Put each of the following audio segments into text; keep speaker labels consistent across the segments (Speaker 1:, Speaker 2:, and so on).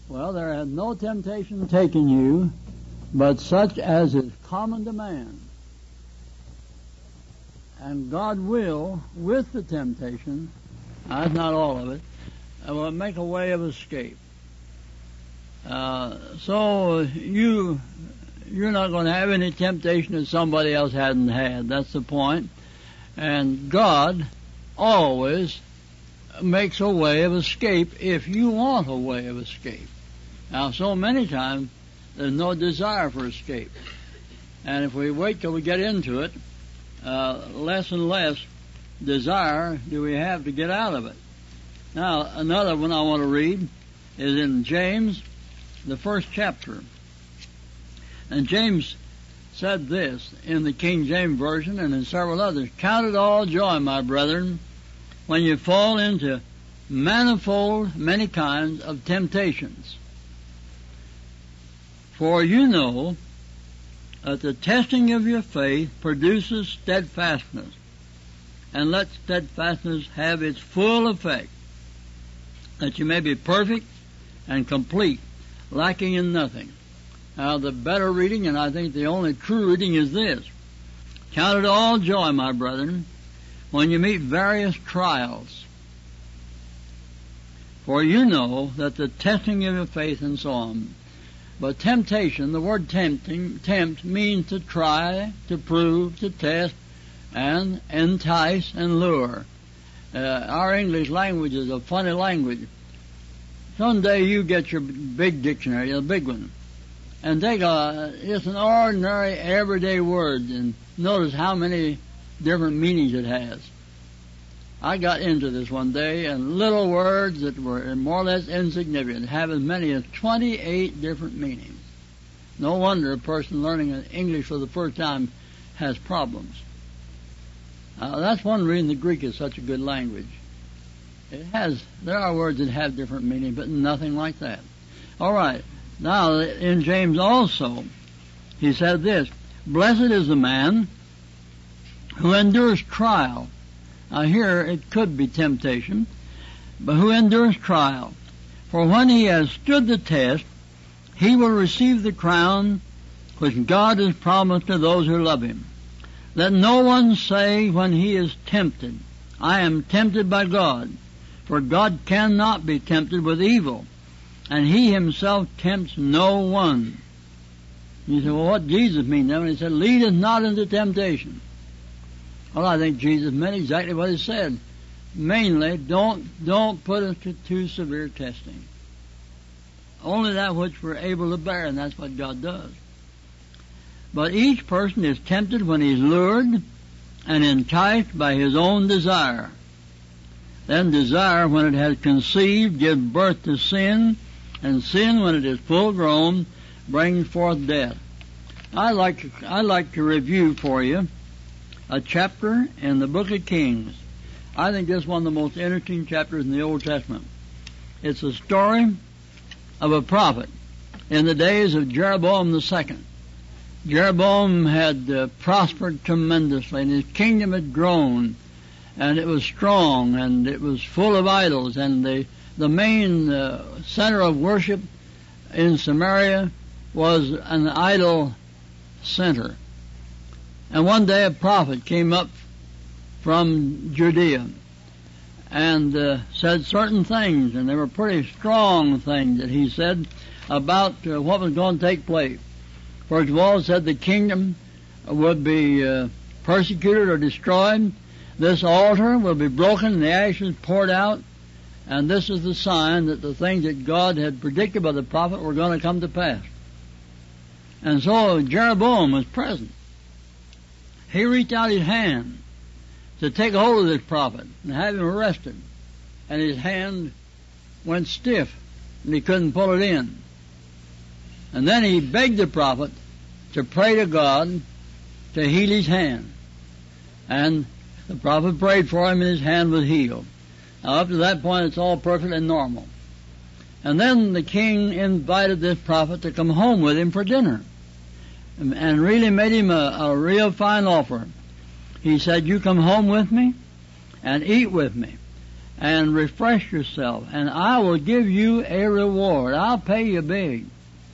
Speaker 1: Well, there hath no temptation taken you, but such as is common to man. And God will, with the temptation, that's not all of it, will make a way of escape. So you're not going to have any temptation that somebody else hadn't had. That's the point. And God always makes a way of escape if you want a way of escape. Now, so many times there's no desire for escape. And if we wait till we get into it, less and less desire do we have to get out of it. Now, another one I want to read is in James, the 1st chapter. And James said this in the King James Version and in several others: "Count it all joy, my brethren, when you fall into manifold, many kinds of temptations. For you know that the testing of your faith produces steadfastness. And let steadfastness have its full effect, that you may be perfect and complete, lacking in nothing." Now, the better reading, and I think the only true reading, is this: "Count it all joy, my brethren, when you meet various trials. For you know that the testing of your faith," and so on. But temptation, the word tempt means to try, to prove, to test, and entice and lure. Our English language is a funny language. Someday you get your big dictionary, a big one, and take just an ordinary everyday word and notice how many different meanings it has. I got into this one day, and little words that were more or less insignificant have as many as 28 different meanings. No wonder a person learning English for the first time has problems. That's one reason the Greek is such a good language. There are words that have different meanings, but nothing like that. All right. Now, in James also, he said this: "Blessed is the man who endures trial." Now here it could be temptation, but who endures trial. "For when he has stood the test, he will receive the crown which God has promised to those who love him. Let no one say when he is tempted, 'I am tempted by God,' for God cannot be tempted with evil, and he himself tempts no one." You say, well, what did Jesus mean then when he said, "Lead us not into temptation"? Well, I think Jesus meant exactly what he said. Mainly, don't put us to too severe testing. Only that which we're able to bear, and that's what God does. "But each person is tempted when he's lured and enticed by his own desire. Then desire, when it has conceived, gives birth to sin, and sin, when it is full grown, brings forth death." I like to review for you a chapter in the book of Kings. I think this is one of the most interesting chapters in the Old Testament. It's a story of a prophet in the days of Jeroboam II. Jeroboam had prospered tremendously, and his kingdom had grown, and it was strong, and it was full of idols, and the main center of worship in Samaria was an idol center. And one day a prophet came up from Judea and said certain things, and they were pretty strong things that he said about what was going to take place. First of all, it said the kingdom would be persecuted or destroyed. This altar will be broken and the ashes poured out, and this is the sign that the things that God had predicted by the prophet were going to come to pass. And so Jeroboam was present. He reached out his hand to take hold of this prophet and have him arrested, and his hand went stiff and he couldn't pull it in. And then he begged the prophet to pray to God to heal his hand. And the prophet prayed for him and his hand was healed. Now up to that point it's all perfectly normal. And then the king invited this prophet to come home with him for dinner, and really made him a real fine offer. He said, "You come home with me and eat with me, and refresh yourself, and I will give you a reward. I'll pay you big.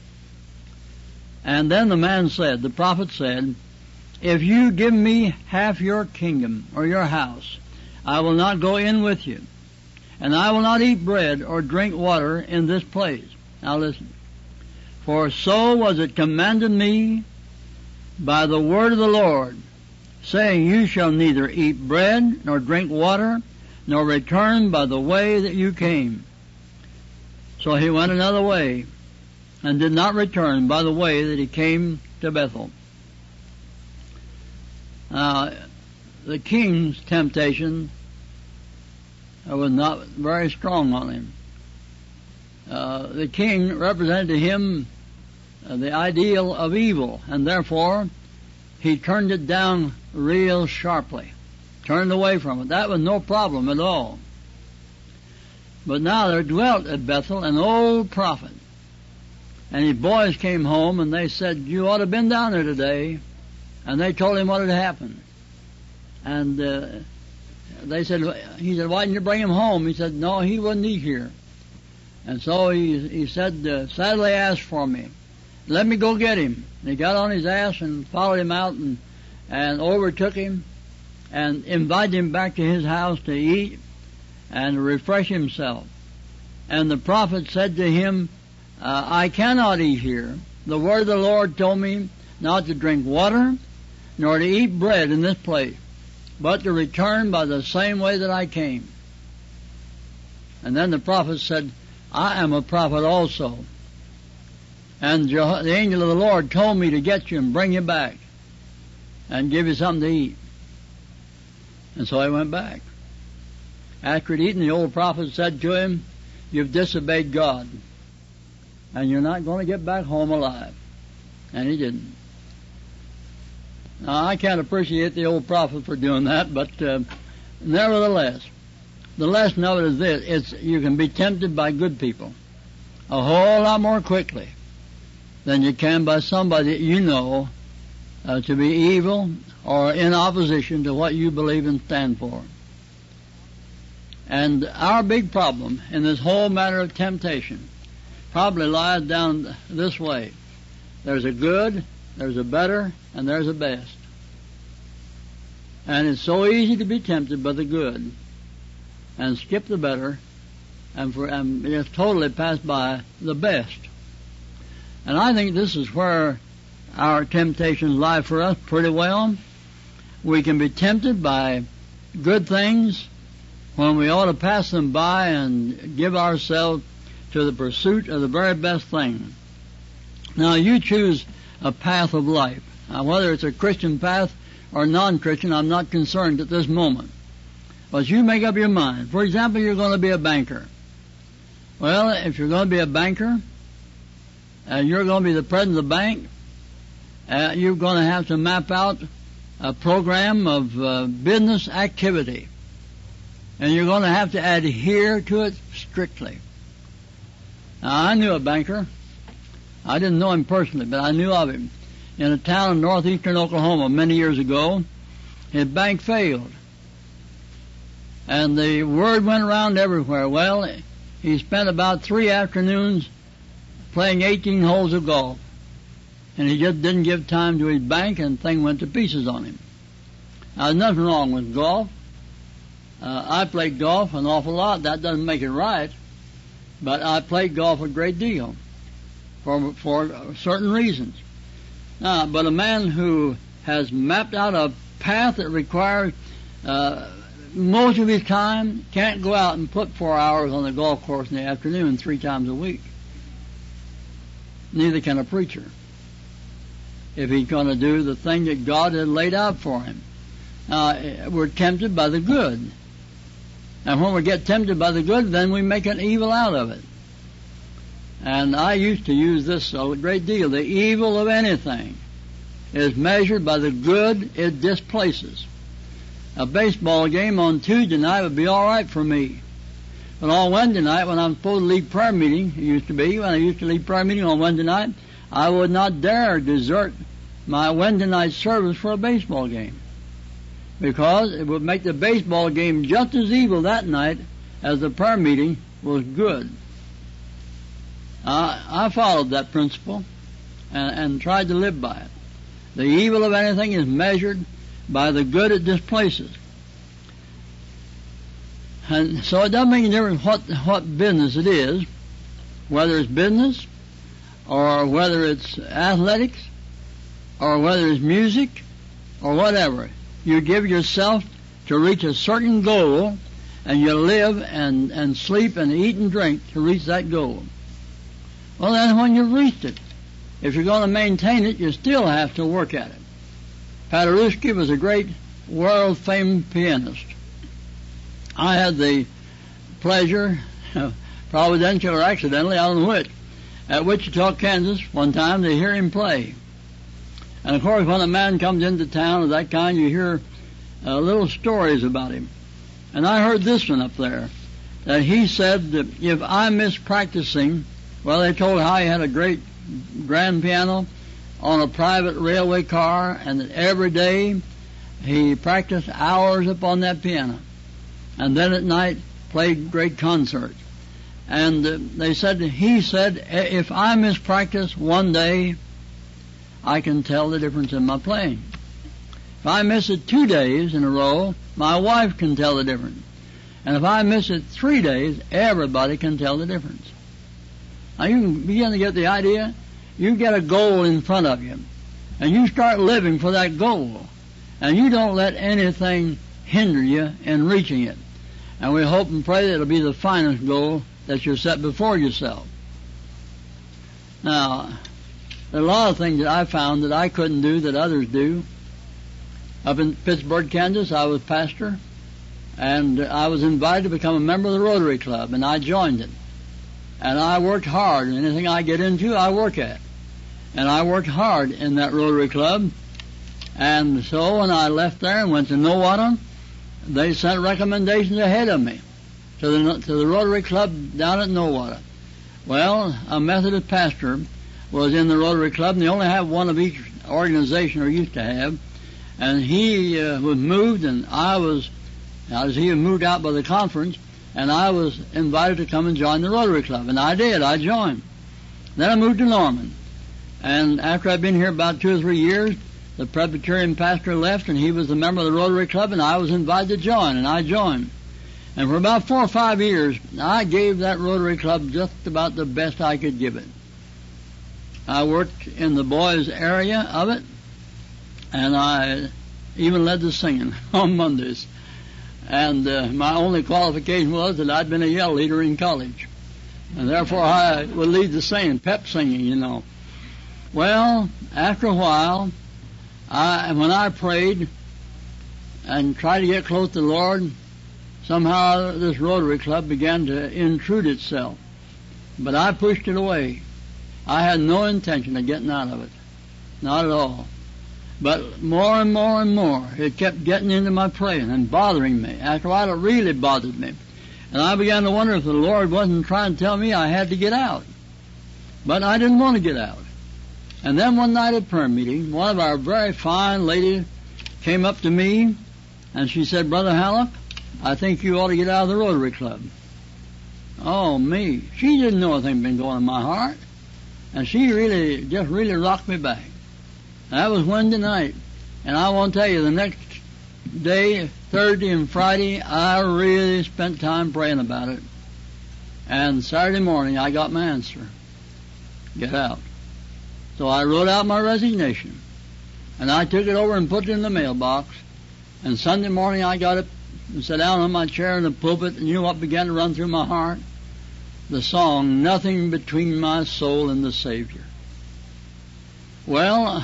Speaker 1: And then the prophet said, if you give me half your kingdom or your house, I will not go in with you, and I will not eat bread or drink water in this place. Now listen. For so was it commanded me by the word of the Lord, saying, you shall neither eat bread nor drink water, nor return by the way that you came. So he went another way, and did not return by the way that he came to Bethel. Now, the king's temptation was not very strong on him. The king represented to him the ideal of evil, and therefore he turned it down real sharply, turned away from it. That was no problem at all. But now there dwelt at Bethel an old prophet, and his boys came home and they said, you ought to have been down there today. And they told him what had happened. And he said, why didn't you bring him home? He said, no, he wouldn't eat here. And so he said, sadly asked for me. Let me go get him. And he got on his ass and followed him out and overtook him and invited him back to his house to eat and refresh himself. And the prophet said to him, I cannot eat here. The word of the Lord told me not to drink water, nor to eat bread in this place, but to return by the same way that I came. And then the prophet said, I am a prophet also. And the angel of the Lord told me to get you and bring you back and give you something to eat. And so I went back. After he'd eaten, the old prophet said to him, you've disobeyed God, and you're not going to get back home alive. And he didn't. Now, I can't appreciate the old prophet for doing that, but nevertheless, the lesson of it is this. You can be tempted by good people a whole lot more quickly than you can by somebody that you know to be evil or in opposition to what you believe and stand for. And our big problem in this whole matter of temptation probably lies down this way. There's a good, there's a better, and there's a best. And it's so easy to be tempted by the good and skip the better and just totally pass by the best. And I think this is where our temptations lie for us pretty well. We can be tempted by good things when we ought to pass them by and give ourselves to the pursuit of the very best thing. Now, you choose a path of life. Now, whether it's a Christian path or non-Christian, I'm not concerned at this moment. But you make up your mind. For example, you're going to be a banker. Well, if you're going to be a banker, and you're going to be the president of the bank, you're going to have to map out a program of business activity. And you're going to have to adhere to it strictly. Now, I knew a banker. I didn't know him personally, but I knew of him. In a town in northeastern Oklahoma many years ago, his bank failed. And the word went around everywhere. Well, he spent about 3 afternoons playing 18 holes of golf. And he just didn't give time to his bank, and the thing went to pieces on him. Now, there's nothing wrong with golf. I played golf an awful lot. That doesn't make it right. But I played golf a great deal for certain reasons. Now, but a man who has mapped out a path that requires most of his time can't go out and put 4 hours on the golf course in the afternoon 3 times a week. Neither can a preacher, if he's going to do the thing that God had laid out for him. We're tempted by the good. And when we get tempted by the good, then we make an evil out of it. And I used to use this a great deal. The evil of anything is measured by the good it displaces. A baseball game on Tuesday night would be all right for me. But on Wednesday night, when I'm supposed to lead prayer meeting, it used to be, when I used to lead prayer meeting on Wednesday night, I would not dare desert my Wednesday night service for a baseball game, because it would make the baseball game just as evil that night as the prayer meeting was good. I followed that principle and tried to live by it. The evil of anything is measured by the good it displaces. And so it doesn't make any difference what business it is, whether it's business or whether it's athletics or whether it's music or whatever. You give yourself to reach a certain goal, and you live and sleep and eat and drink to reach that goal. Well, then when you've reached it, if you're going to maintain it, you still have to work at it. Paderewski was a great world-famed pianist. I had the pleasure, providential or accidentally, I don't know which, at Wichita, Kansas, one time to hear him play. And of course, when a man comes into town of that kind, you hear little stories about him. And I heard this one up there, that he said that if I miss practicing, well, they told how he had a great grand piano on a private railway car, and that every day he practiced hours upon that piano. And then at night played great concerts. And he said, if I miss practice one day, I can tell the difference in my playing. If I miss it 2 days in a row, my wife can tell the difference. And if I miss it 3 days, everybody can tell the difference. Now you can begin to get the idea. You get a goal in front of you, and you start living for that goal, and you don't let anything hinder you in reaching it. And we hope and pray that it'll be the finest goal that you set before yourself. Now, there are a lot of things that I found that I couldn't do that others do. Up in Pittsburgh, Kansas, I was pastor, and I was invited to become a member of the Rotary Club, and I joined it. And I worked hard. Anything I get into, I work at. And I worked hard in that Rotary Club. And so when I left there and went to Nowata, they sent recommendations ahead of me to the Rotary Club down at Nowata. Well, a Methodist pastor was in the Rotary Club, and they only have one of each organization, or used to have. And he was moved, and he was moved out by the conference, and I was invited to come and join the Rotary Club. And I did. I joined. Then I moved to Norman. And after I'd been here about 2 or 3 years, the Presbyterian pastor left, and he was a member of the Rotary Club, and I was invited to join, and I joined. And for about 4 or 5 years, I gave that Rotary Club just about the best I could give it. I worked in the boys' area of it, and I even led the singing on Mondays. And my only qualification was that I'd been a yell leader in college. And therefore I would lead the singing, pep singing, you know. Well, after a while, when I prayed and tried to get close to the Lord, somehow this Rotary Club began to intrude itself. But I pushed it away. I had no intention of getting out of it. Not at all. But more and more and more, it kept getting into my praying and bothering me. After a while, it really bothered me. And I began to wonder if the Lord wasn't trying to tell me I had to get out. But I didn't want to get out. And then one night at prayer meeting, one of our very fine ladies came up to me, and she said, "Brother Hallock, I think you ought to get out of the Rotary Club." Oh, me. She didn't know anything had been going in my heart. And she really rocked me back. That was Wednesday night. And I want to tell you, the next day, Thursday and Friday, I really spent time praying about it. And Saturday morning, I got my answer. Get out. So I wrote out my resignation. And I took it over and put it in the mailbox. And Sunday morning, I got up and sat down on my chair in the pulpit, and you know what began to run through my heart? The song, "Nothing Between My Soul and the Savior." Well,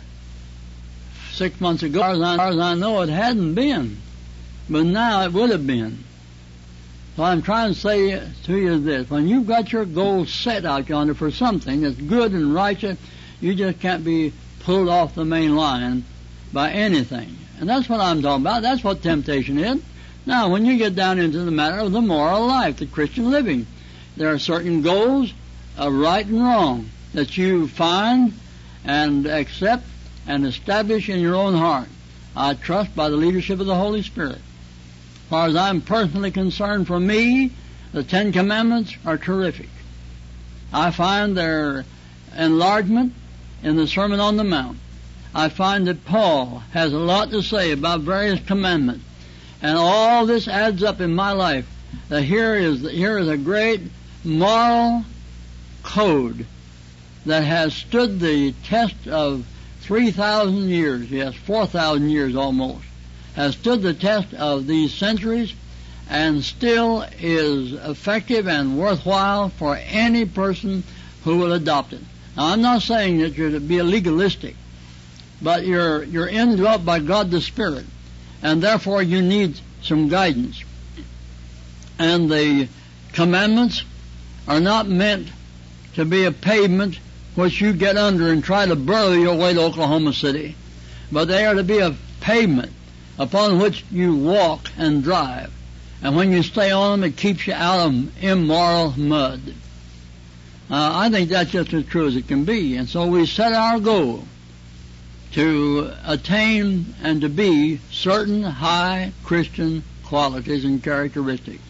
Speaker 1: 6 months ago, as far as I know, it hadn't been. But now it would have been. So I'm trying to say to you this. When you've got your goal set out yonder for something that's good and righteous, you just can't be pulled off the main line by anything. And that's what I'm talking about. That's what temptation is. Now, when you get down into the matter of the moral life, the Christian living, there are certain goals of right and wrong that you find and accept and establish in your own heart. I trust by the leadership of the Holy Spirit. far as I'm personally concerned, for me, the Ten Commandments are terrific. I find their enlargement in the Sermon on the Mount. I find that Paul has a lot to say about various commandments. And all this adds up in my life. That here is a great moral code that has stood the test of 3,000 years, yes, 4,000 years almost, has stood the test of these centuries and still is effective and worthwhile for any person who will adopt it. Now, I'm not saying that you're to be legalistic, but you're indwelt by God the Spirit, and therefore you need some guidance. And the commandments are not meant to be a pavement which you get under and try to burrow your way to Oklahoma City, but they are to be a pavement upon which you walk and drive. And when you stay on them, it keeps you out of immoral mud. I think that's just as true as it can be. And so we set our goal to attain and to be certain high Christian qualities and characteristics.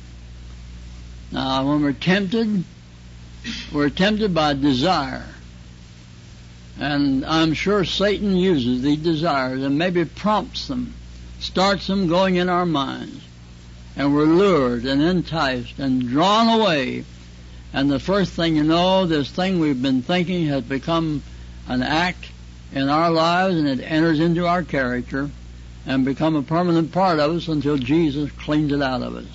Speaker 1: Now, when we're tempted by desire. And I'm sure Satan uses these desires and maybe prompts them, starts them going in our minds. And we're lured and enticed and drawn away. And the first thing you know, this thing we've been thinking has become an act in our lives, and it enters into our character and become a permanent part of us until Jesus cleans it out of us.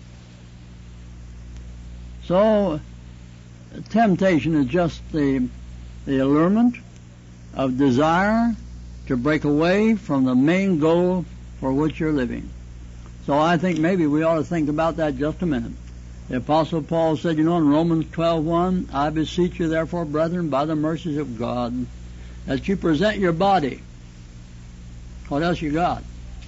Speaker 1: So, temptation is just the allurement of desire to break away from the main goal for which you're living. So I think maybe we ought to think about that just a minute. The Apostle Paul said, in Romans 12:1, I beseech you therefore, brethren, by the mercies of God, that you present your body. What else you got?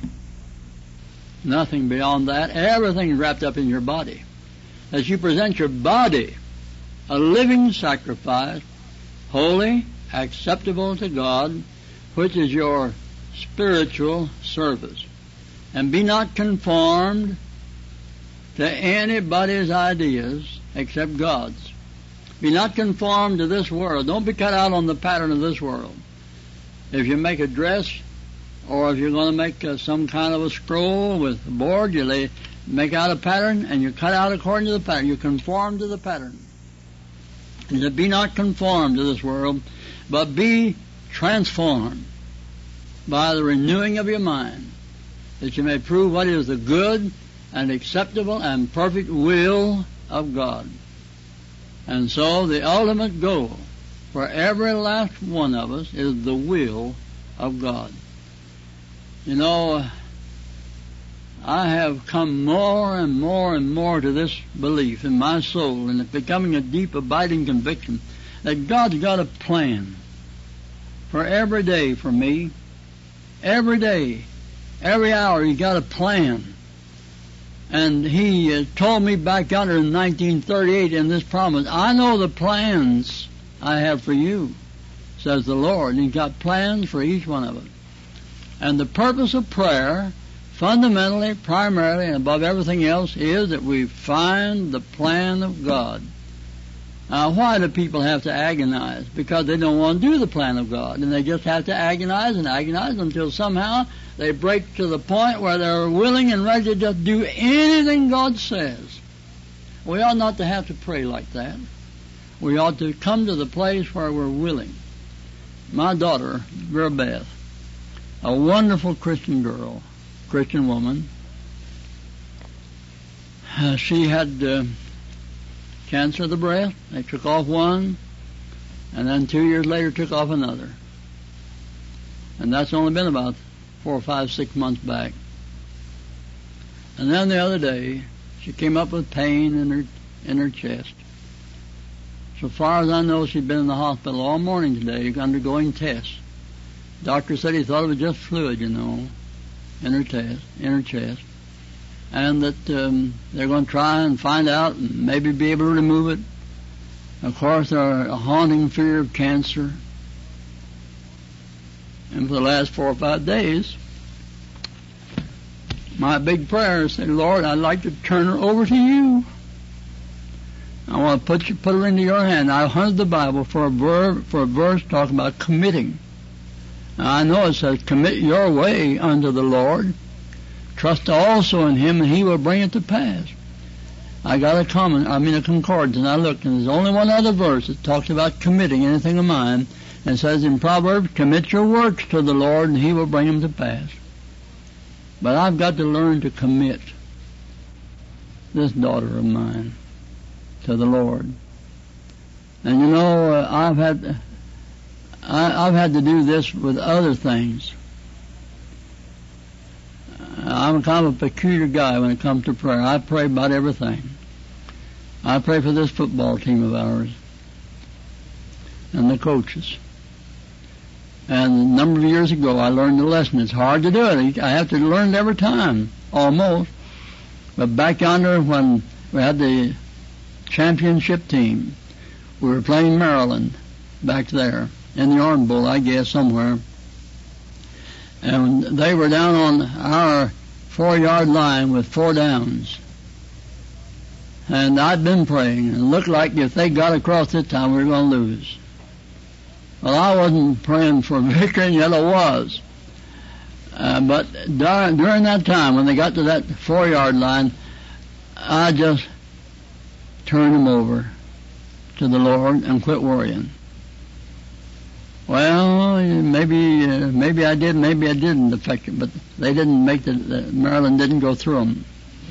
Speaker 1: Nothing beyond that. Everything's wrapped up in your body. That you present your body a living sacrifice, holy, acceptable to God, which is your spiritual service. And be not conformed to anybody's ideas except God's. Be not conformed to this world. Don't be cut out on the pattern of this world. If you make a dress, or if you're going to make some kind of a scroll with a board, you make out a pattern, and you cut out according to the pattern. You conform to the pattern. And to be not conformed to this world, but be transformed by the renewing of your mind, that you may prove what is the good and acceptable and perfect will of God. And so the ultimate goal for every last one of us is the will of God. I have come more and more and more to this belief in my soul, and it's becoming a deep, abiding conviction that God's got a plan for every day for me. Every day, every hour, He's got a plan. And He told me back yonder in 1938 in this promise, I know the plans I have for you, says the Lord. And He's got plans for each one of us. And the purpose of prayer, fundamentally, primarily, and above everything else, is that we find the plan of God. Now, why do people have to agonize? Because they don't want to do the plan of God. And they just have to agonize and agonize until somehow they break to the point where they're willing and ready to just do anything God says. We ought not to have to pray like that. We ought to come to the place where we're willing. My daughter, Vera Beth, a wonderful Christian girl, Christian woman, she had cancer of the breast. They took off one, and then 2 years later took off another. And that's only been about 4 or 5, 6 months back. And then the other day, she came up with pain in her chest. So far as I know, she'd been in the hospital all morning today undergoing tests. Doctor said he thought it was just fluid, in her chest. And that they're going to try and find out and maybe be able to remove it. Of course, they're a haunting fear of cancer. And for the last 4 or 5 days, My big prayer is, say, Lord, I'd like to turn her over to you. I want to put her into your hand. I hunted the Bible for a verse talking about committing. Now, I know it says, commit your way unto the Lord. Trust also in Him, and He will bring it to pass. I got a concordance, and I looked, and there's only one other verse that talks about committing anything of mine, and it says in Proverbs, commit your works to the Lord, and He will bring them to pass. But I've got to learn to commit this daughter of mine to the Lord. And you know, I've had to do this with other things. I'm kind of a peculiar guy when it comes to prayer. I pray about everything. I pray for this football team of ours and the coaches. And a number of years ago, I learned the lesson. It's hard to do it. I have to learn it every time, almost. But back yonder, when we had the championship team, we were playing Maryland back there in the Orange Bowl, I guess, somewhere. And they were down on our 4-yard line with 4 downs. And I'd been praying, and it looked like if they got across this time, we were going to lose. Well, I wasn't praying for victory, and yet I was. But during that time, when they got to that 4-yard line, I just turned them over to the Lord and quit worrying. Well, maybe I did, maybe I didn't affect it, but they didn't make Maryland didn't go through them.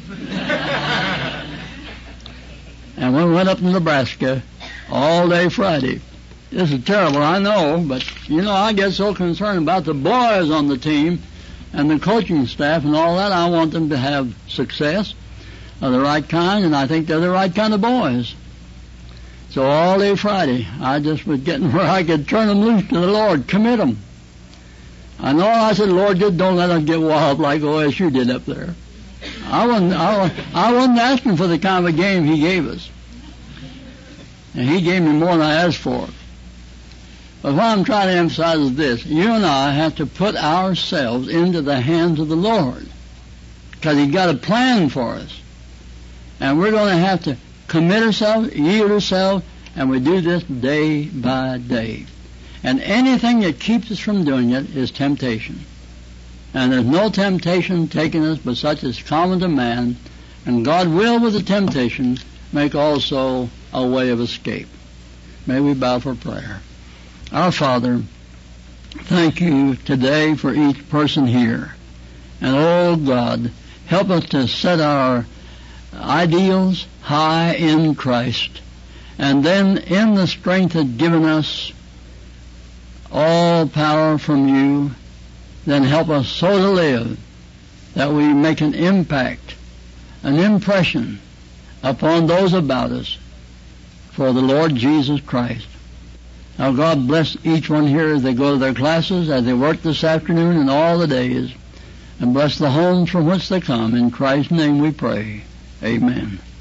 Speaker 1: And we went up to Nebraska all day Friday. This is terrible, I know, but, you know, I get so concerned about the boys on the team and the coaching staff and all that. I want them to have success of the right kind, and I think they're the right kind of boys. So all day Friday, I just was getting where I could turn them loose to the Lord, commit them. I know I said, Lord, just don't let us get wild like OSU did up there. I wasn't asking for the kind of a game He gave us. And He gave me more than I asked for. But what I'm trying to emphasize is this. You and I have to put ourselves into the hands of the Lord, because He's got a plan for us. And we're going to have to commit ourselves, yield ourselves, and we do this day by day. And anything that keeps us from doing it is temptation. And there's no temptation taking us but such as common to man, and God will, with the temptation, make also a way of escape. May we bow for prayer. Our Father, thank You today for each person here. And oh God, help us to set our ideals high in Christ, and then in the strength that given us all power from You, then help us so to live that we make an impact, an impression upon those about us for the Lord Jesus Christ. Now God bless each one here as they go to their classes, as they work this afternoon and all the days, and bless the homes from which they come. In Christ's name we pray. Amen.